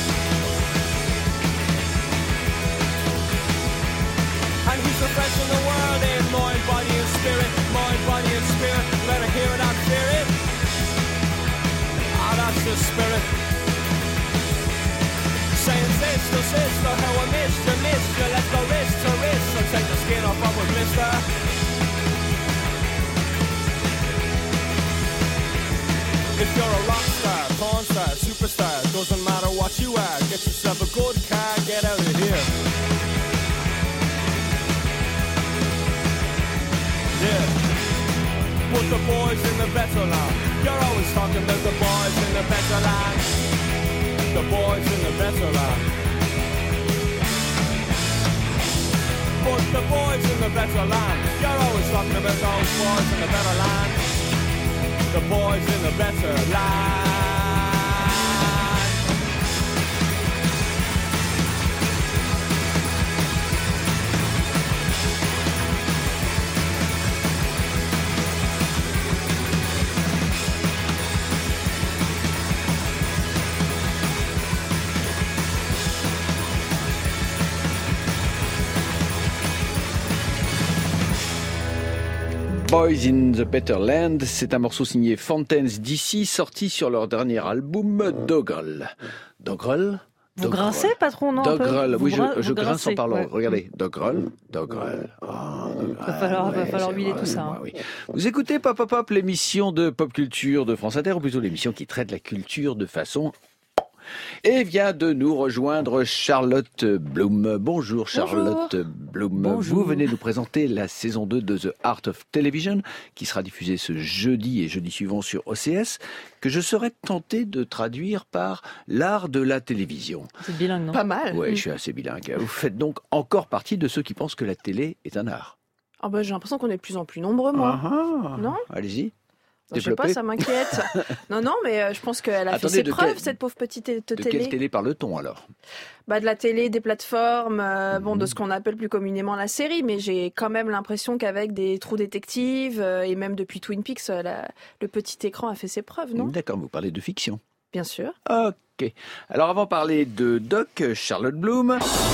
And he's the best in the world in mind, body and spirit. Mind, body and spirit. Better hear it and fear it. Ah, that's the spirit. Saying sister, sister, how I missed you, missed you. Let's go wrist to wrist. So take the skin off of a blister. If you're a rock star, porn star, superstar, doesn't matter what you are, get yourself a good car, get out of here. Yeah. Put the boys in the better land. You're always talking about the boys in the better land. The boys in the better land. Put the boys in the better land. You're always talking about those boys in the better land. The boys in the better land. Boys in the Better Land, c'est un morceau signé Fountains D C, sorti sur leur dernier album Dogrel. Dogrel Vous grincez, patron, non? Dogrel, oui, grin- je, je grince en parlant. ouais. Regardez, Dogrel, Dogrel. Oh, Va falloir, va falloir huiler tout ça. Hein. Oui. Vous écoutez Pop Pop Pop, l'émission de pop culture de France Inter, ou plutôt l'émission qui traite la culture de façon... Et vient de nous rejoindre Charlotte Bloom. Bonjour Charlotte Bonjour. Bloom. Bonjour. Vous venez nous présenter la saison deux de The Art of Television, qui sera diffusée ce jeudi et jeudi suivant sur O C S, que je serais tenté de traduire par l'art de la télévision. C'est bilingue, non? Pas mal. Oui, je suis assez bilingue. Vous faites donc encore partie de ceux qui pensent que la télé est un art. Ah bah, j'ai l'impression qu'on est de plus en plus nombreux, moi. Ah, Non? Allez-y. Bah, je sais pas, ça m'inquiète. non, non, mais euh, je pense qu'elle a Attendez, fait ses de preuves, quel- cette pauvre petite té- De télé. quelle télé parle-t-on alors? Bah, de la télé, des plateformes, euh, bon, Mhm. de ce qu'on appelle plus communément la série, mais j'ai quand même l'impression qu'avec des trous détectives, euh, et même depuis Twin Peaks, euh, la- le petit écran a fait ses preuves, non? D'accord, vous parlez de fiction. Bien sûr. Ok. Alors avant de parler de Doc, Charlotte Bloom.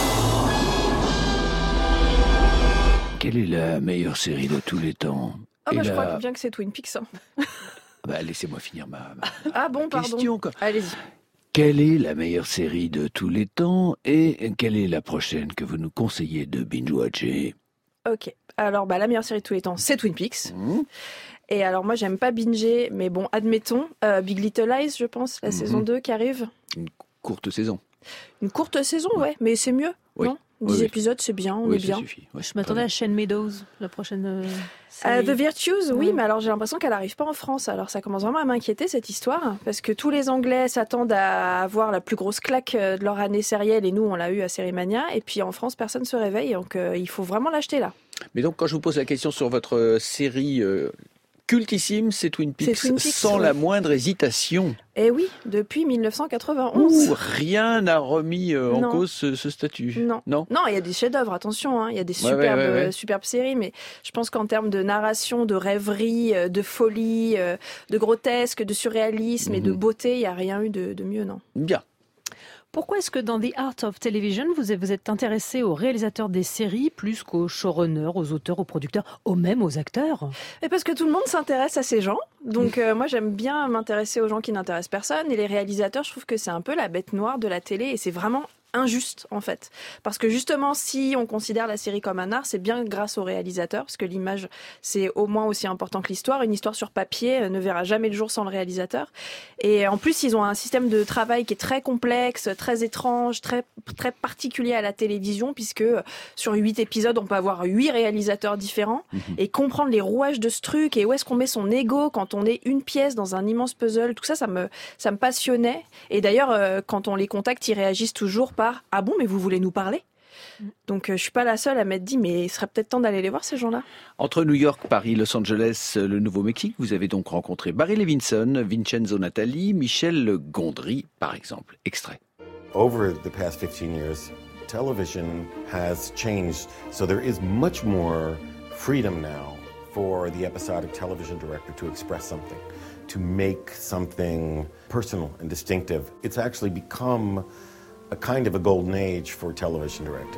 Quelle est la meilleure série de tous les temps? Ah bah, Et je la- crois bien que c'est Twin Peaks. hein. Bah, laissez-moi finir ma, ma Ah bon, pardon. question. quoi. Allez-y. Quelle est la meilleure série de tous les temps et quelle est la prochaine que vous nous conseillez de binge-watcher? Ok. Alors, bah, la meilleure série de tous les temps, c'est Twin Peaks. Mhm. Et alors, moi, j'aime pas binger, mais bon, admettons, euh, Big Little Lies, je pense, la Mhm. saison deux qui arrive. Une courte saison. Une courte saison, ouais, mais c'est mieux, Oui. non? Oui, dix oui. épisodes, c'est bien, on Oui, est ça bien. suffit. Ouais, Je m'attendais à Shane Meadows, la prochaine euh, Euh, série. The Virtues, oui, Ouais. mais alors j'ai l'impression qu'elle arrive pas en France. Alors ça commence vraiment à m'inquiéter cette histoire, parce que tous les Anglais s'attendent à avoir la plus grosse claque euh, de leur année sérielle, et nous on l'a eu à Sérimania, et puis en France personne se réveille, donc euh, il faut vraiment l'acheter là. Mais donc, quand je vous pose la question sur votre euh, série euh, cultissime, c'est Twin Peaks, Twin Peaks, sans ouais. la moindre hésitation. Et oui, depuis mille neuf cent quatre-vingt-onze. Ouh, rien n'a remis euh, en Non. cause ce, ce statut. Non. Non. Non, il y a des chefs-d'œuvre, attention, hein. Il y a des Ouais, superbes, ouais, ouais, ouais. euh, superbes séries, mais je pense qu'en termes de narration, de rêverie, euh, de folie, euh, de grotesque, de surréalisme et de Mhm. beauté, il n'y a rien eu de, de mieux, non. Bien. Pourquoi est-ce que dans The Art of Television, vous êtes, vous êtes intéressé aux réalisateurs des séries plus qu'aux showrunners, aux auteurs, aux producteurs, ou même aux acteurs? Et parce que tout le monde s'intéresse à ces gens. Donc euh, moi j'aime bien m'intéresser aux gens qui n'intéressent personne. Et les réalisateurs, je trouve que c'est un peu la bête noire de la télé. Et c'est vraiment injuste en fait. Parce que justement, si on considère la série comme un art, c'est bien grâce aux réalisateurs. Parce que l'image, c'est au moins aussi important que l'histoire. Une histoire sur papier euh, ne verra jamais le jour sans le réalisateur. Et en plus, ils ont un système de travail qui est très complexe, très étrange, très, très particulier à la télévision. Puisque euh, sur huit épisodes, on peut avoir huit réalisateurs différents. Et comprendre les rouages de ce truc et où est-ce qu'on met son ego quand on est une pièce dans un immense puzzle, tout ça, ça me, ça me passionnait. Et d'ailleurs, euh, quand on les contacte, ils réagissent toujours par « Ah bon, mais vous voulez nous parler ?» Donc euh, je suis pas la seule à m'être dit « Mais il serait peut-être temps d'aller les voir, ces gens-là. » Entre New York, Paris, Los Angeles, le Nouveau-Mexique, vous avez donc rencontré Barry Levinson, Vincenzo Natali, Michel Gondry, par exemple. Extrait. Over the past fifteen years, television has changed, so there is much more freedom now for the episodic television director to express something, to make something personal and distinctive. It's actually become a kind of a golden age for television directing.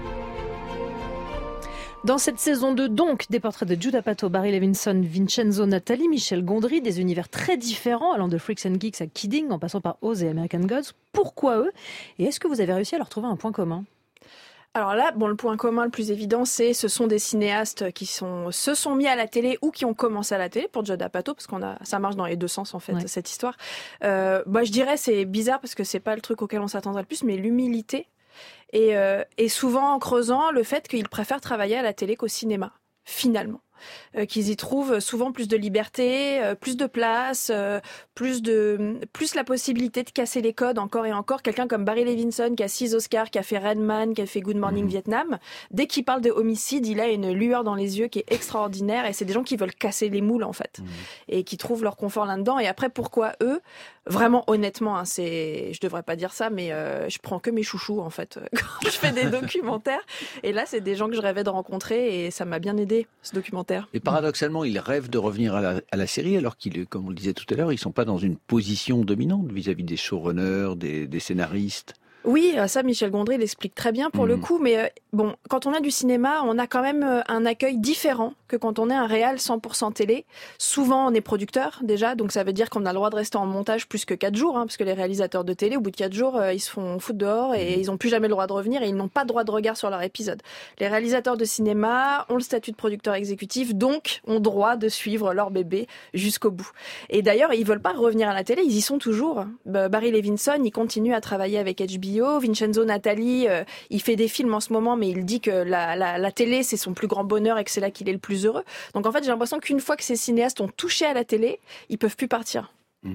Dans cette saison deux, donc, des portraits de Judd Apatow, Barry Levinson, Vincenzo Natali, Michel Gondry, des univers très différents, allant de Freaks and Geeks à Kidding, en passant par Oz et American Gods. Pourquoi eux? Et est-ce que vous avez réussi à leur trouver un point commun? Alors là, bon, le point commun le plus évident, c'est ce sont des cinéastes qui sont, se sont mis à la télé ou qui ont commencé à la télé, pour Judd Apatow, parce qu'on a, ça marche dans les deux sens en fait, Ouais. cette histoire. Euh, bah, je dirais, c'est bizarre parce que c'est pas le truc auquel on s'attendrait le plus, mais l'humilité. Et, euh, et souvent en creusant le fait qu'ils préfèrent travailler à la télé qu'au cinéma, finalement. Euh, qu'ils y trouvent souvent plus de liberté, euh, plus de place, euh, plus de plus la possibilité de casser les codes encore et encore. Quelqu'un comme Barry Levinson qui a six Oscars, qui a fait Rain Man, qui a fait Good Morning Vietnam, dès qu'il parle de homicide, il a une lueur dans les yeux qui est extraordinaire et c'est des gens qui veulent casser les moules en fait et qui trouvent leur confort là-dedans. Et après, pourquoi eux? Vraiment, honnêtement, hein, c'est, je devrais pas dire ça, mais euh, je prends que mes chouchous en fait quand je fais des documentaires. Et là, c'est des gens que je rêvais de rencontrer et ça m'a bien aidé ce documentaire. Et paradoxalement, ils rêvent de revenir à la, à la série, alors qu'ils, comme on le disait tout à l'heure, ils sont pas dans une position dominante vis-à-vis des showrunners, des, des scénaristes. Oui, ça, Michel Gondry l'explique très bien pour mmh. le coup. Mais euh, bon, quand on a du cinéma, on a quand même euh, un accueil différent que quand on est un réal cent pour cent télé. Souvent, on est producteur déjà, donc ça veut dire qu'on a le droit de rester en montage plus que quatre jours, hein, parce que les réalisateurs de télé, au bout de quatre jours, euh, ils se font foutre dehors et mmh. ils n'ont plus jamais le droit de revenir et ils n'ont pas de droit de regard sur leur épisode. Les réalisateurs de cinéma ont le statut de producteur exécutif, donc ont droit de suivre leur bébé jusqu'au bout. Et d'ailleurs, ils veulent pas revenir à la télé, ils y sont toujours. Barry Levinson, il continue à travailler avec H B O. Vincenzo Natali, euh, il fait des films en ce moment, mais il dit que la, la, la télé, c'est son plus grand bonheur et que c'est là qu'il est le plus heureux. Donc en fait, j'ai l'impression qu'une fois que ces cinéastes ont touché à la télé, ils peuvent plus partir. Mmh.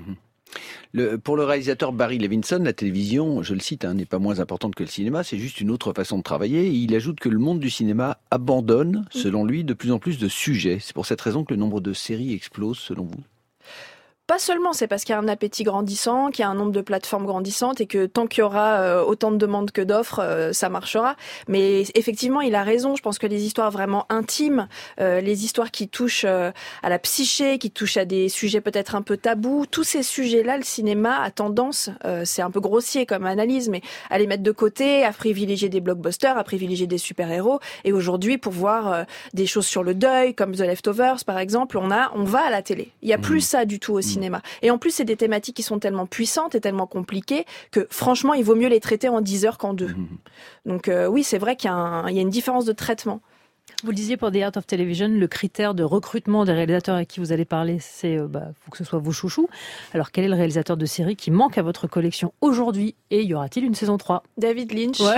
Le, pour le réalisateur Barry Levinson, la télévision, je le cite, hein, n'est pas moins importante que le cinéma, c'est juste une autre façon de travailler. Et il ajoute que le monde du cinéma abandonne, selon lui, de plus en plus de sujets. C'est pour cette raison que le nombre de séries explose, selon vous ? Pas seulement, c'est parce qu'il y a un appétit grandissant, qu'il y a un nombre de plateformes grandissantes et que tant qu'il y aura euh, autant de demandes que d'offres, euh, ça marchera. Mais effectivement, il a raison. Je pense que les histoires vraiment intimes, euh, les histoires qui touchent euh, à la psyché, qui touchent à des sujets peut-être un peu tabous, tous ces sujets-là, le cinéma a tendance, euh, c'est un peu grossier comme analyse, mais à les mettre de côté, à privilégier des blockbusters, à privilégier des super-héros. Et aujourd'hui, pour voir euh, des choses sur le deuil, comme The Leftovers, par exemple, on a, on va à la télé. Il y a plus ça du tout aussi. Cinéma. Et en plus, c'est des thématiques qui sont tellement puissantes et tellement compliquées que franchement, il vaut mieux les traiter en dix heures qu'en deux. Mmh. Donc euh, oui, c'est vrai qu'il y a, un, il y a une différence de traitement. Vous le disiez pour The Art of Television, le critère de recrutement des réalisateurs avec qui vous allez parler, c'est euh, bah, faut que ce soit vos chouchous. Alors quel est le réalisateur de série qui manque à votre collection aujourd'hui et y aura-t-il une saison trois ? David Lynch. Ouais.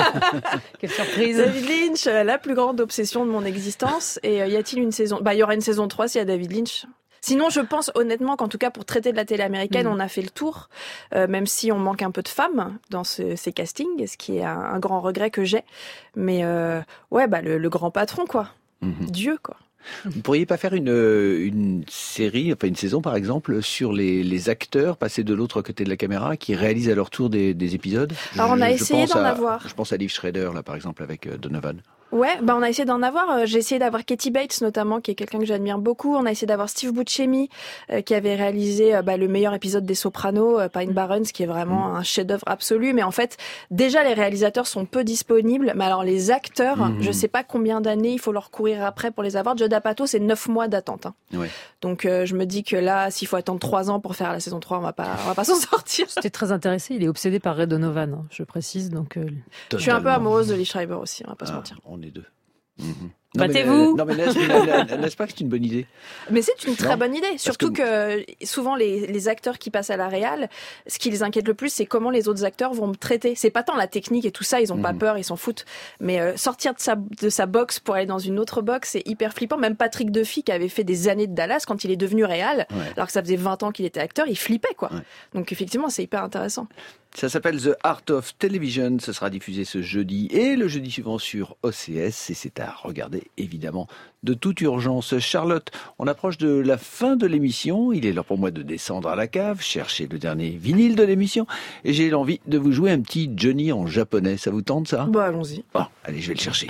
Quelle surprise. David Lynch, la plus grande obsession de mon existence. Et euh, y a-t-il une saison ? Bah, il y aura une saison trois s'il y a David Lynch. Sinon, je pense honnêtement qu'en tout cas, pour traiter de la télé américaine, mmh. on a fait le tour, euh, même si on manque un peu de femmes dans ce, ces castings, ce qui est un, un grand regret que j'ai. Mais euh, ouais, bah le, le grand patron, quoi. Mmh. Dieu, quoi. Vous pourriez pas faire une, une série, enfin une saison par exemple, sur les, les acteurs passés de l'autre côté de la caméra qui réalisent à leur tour des, des épisodes ? Alors on a je, essayé je d'en à, avoir. Je pense à Liv Schrader, là par exemple, avec euh, Donovan. Ouais, bah on a essayé d'en avoir. J'ai essayé d'avoir Katie Bates notamment, qui est quelqu'un que j'admire beaucoup. On a essayé d'avoir Steve Buscemi, euh, qui avait réalisé euh, bah, le meilleur épisode des Sopranos, euh, Pine Barrens, qui est vraiment mmh. un chef-d'œuvre absolu. Mais en fait, déjà les réalisateurs sont peu disponibles. Mais alors les acteurs, mmh. je sais pas combien d'années il faut leur courir après pour les avoir. Judd Apatow, c'est neuf mois d'attente. Hein. Ouais. Donc euh, je me dis que là, s'il faut attendre trois ans pour faire la saison trois, on va pas, on va pas s'en sortir. C'était très intéressé. Il est obsédé par Ray Donovan, hein, je précise. Donc euh... je suis un peu amoureuse de Lee Schreiber aussi. On va pas ah, se mentir. On est deux. Mmh. Battez-vous. Non mais n'est-ce pas que c'est une bonne idée ? Mais c'est une très non, bonne idée, surtout que... que souvent les, les acteurs qui passent à la réal, ce qui les inquiète le plus, c'est comment les autres acteurs vont me traiter. C'est pas tant la technique et tout ça, ils ont mmh. pas peur, ils s'en foutent. Mais euh, sortir de sa de sa box pour aller dans une autre box, c'est hyper flippant. Même Patrick Duffy, qui avait fait des années de Dallas, quand il est devenu réal, ouais. alors que ça faisait vingt ans qu'il était acteur, il flippait quoi. Ouais. Donc effectivement, c'est hyper intéressant. Ça s'appelle The Art of Television, ce sera diffusé ce jeudi et le jeudi suivant sur O C S et c'est à regarder évidemment de toute urgence. Charlotte, on approche de la fin de l'émission, il est l'heure pour moi de descendre à la cave, chercher le dernier vinyle de l'émission et j'ai l'envie de vous jouer un petit Johnny en japonais, ça vous tente ça ? Bah allons-y. Bon, allez je vais le chercher.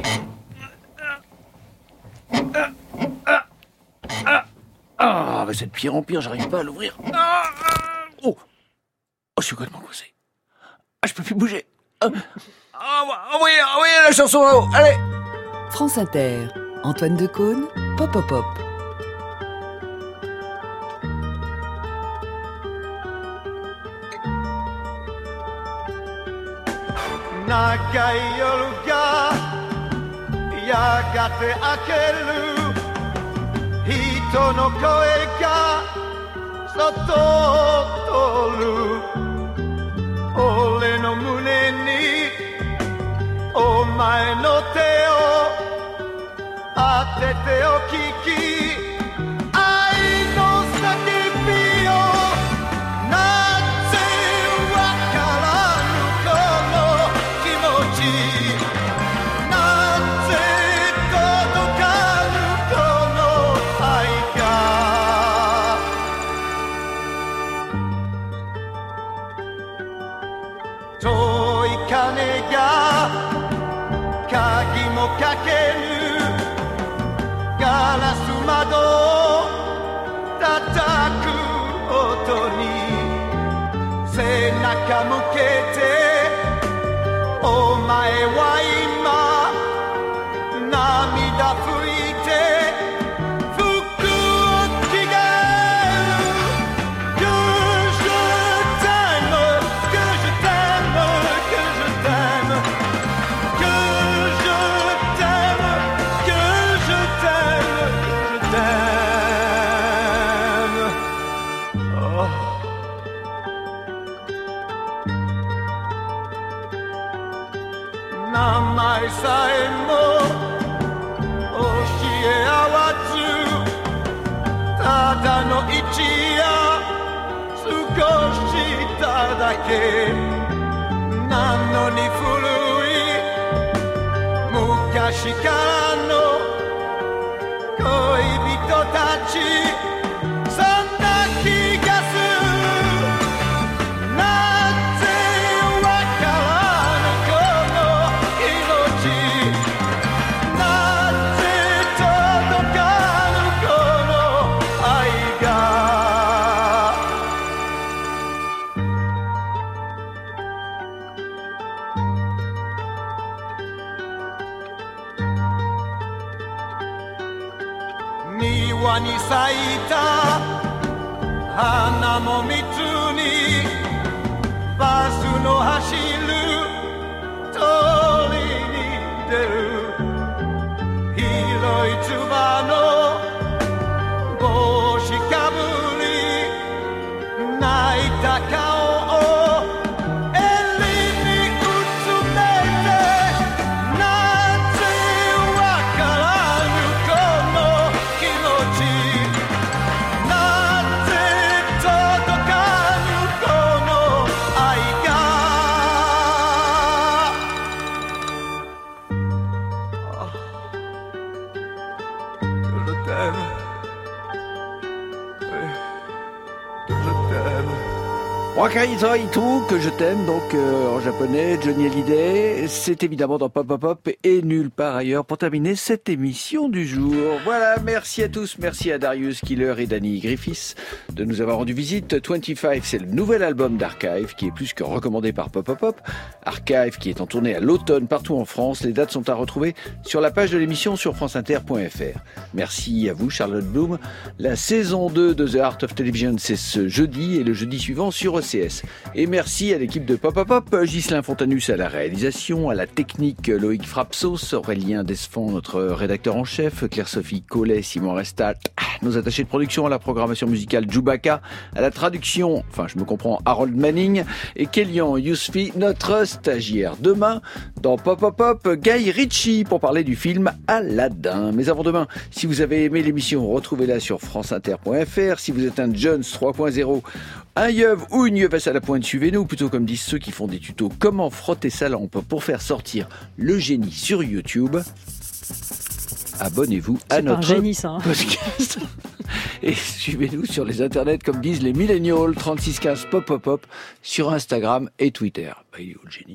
Ah, ah, ah, ah bah c'est de pire en pire, j'arrive pas à l'ouvrir. Ah, ah, oh, oh, je suis complètement coincé. Ah, je peux plus bouger. Ah, envoyez, envoyez la chanson là-haut. Allez. France Inter, Antoine Decaune, Pop Pop Pop. Nagai yoru ga yagate akeru hito no koe ga soto toru Ole no mune ni omae no te o atete o kiki ai no sakibi o natse wakaranu kono kimochi natse todokaru kono ai ga Toi kane ga kagi mo kakeru garasu mado tataku oto ni senaka mukete 前は今涙拭いて服を着替える Que je t'aime, que je t'aime, que je t'aime, que je t'aime, que je t'aime, que je t'aime. Oh. 名前さえも教え合わずただの一夜過ごしただけなのに古い昔からの恋人たちそんな気がする庭に咲いた花も蜜にバスの走る通りに出る広いつばの帽子かぶり泣いた顔を Wakaizoi tout, que je t'aime, donc euh, en japonais, Johnny Hallyday, c'est évidemment dans Pop Pop Pop et nulle part ailleurs pour terminer cette émission du jour. Voilà, merci à tous, merci à Darius Killer et Danny Griffiths de nous avoir rendu visite. vingt-cinq, c'est le nouvel album d'Archive qui est plus que recommandé par Pop Pop Pop. Archive qui est en tournée à l'automne partout en France. Les dates sont à retrouver sur la page de l'émission sur franceinter point f r. Merci à vous, Charlotte Bloom. La saison deux de The Art of Television, c'est ce jeudi et le jeudi suivant sur E C S. Et merci à l'équipe de Pop Pop Pop, Ghislain Fontanus à la réalisation, à la technique Loïc Frapsos, Aurélien Desfond, notre rédacteur en chef, Claire-Sophie Collet, Simon Restat, nos attachés de production à la programmation musicale Djoubaka, à la traduction, enfin je me comprends, Harold Manning, et Kélian Yousfi, notre stagiaire. Demain, dans Pop Pop Pop, Guy Ritchie pour parler du film Aladdin. Mais avant demain, si vous avez aimé l'émission, retrouvez-la sur franceinter point f r. Si vous êtes un Jones trois point zéro, un yeuve ou une yeuve à la pointe, suivez-nous, plutôt comme disent ceux qui font des tutos comment frotter sa lampe pour faire sortir le génie sur YouTube. Abonnez-vous à notre génie, ça, hein. podcast et suivez-nous sur les internets comme disent les millennials, trente-six quinze Pop Pop Pop sur Instagram et Twitter. Bah, il est où le génie ?